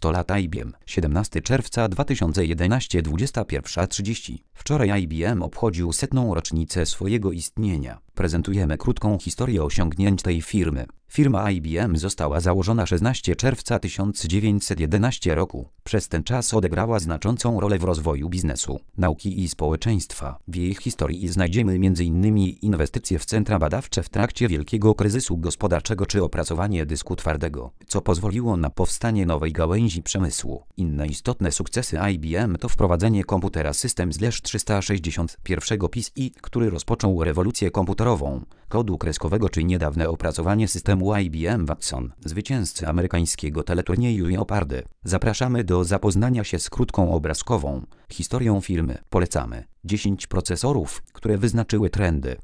100 lat IBM. 17 czerwca 2011, 21:30. Wczoraj IBM obchodził 100. rocznicę swojego istnienia. Prezentujemy krótką historię osiągnięć tej firmy. Firma IBM została założona 16 czerwca 1911 roku. Przez ten czas odegrała znaczącą rolę w rozwoju biznesu, nauki i społeczeństwa. W jej historii znajdziemy m.in. inwestycje w centra badawcze w trakcie wielkiego kryzysu gospodarczego czy opracowanie dysku twardego, co pozwoliło na powstanie nowej gałęzi przemysłu. Inne istotne sukcesy IBM to wprowadzenie komputera System/361 PCI, który rozpoczął rewolucję komputerową, kodu kreskowego czy niedawne opracowanie systemu IBM Watson, zwycięzcy amerykańskiego teleturnieju Jeopardy. Zapraszamy do zapoznania się z krótką obrazkową historią firmy. Polecamy 10 procesorów, które wyznaczyły trendy.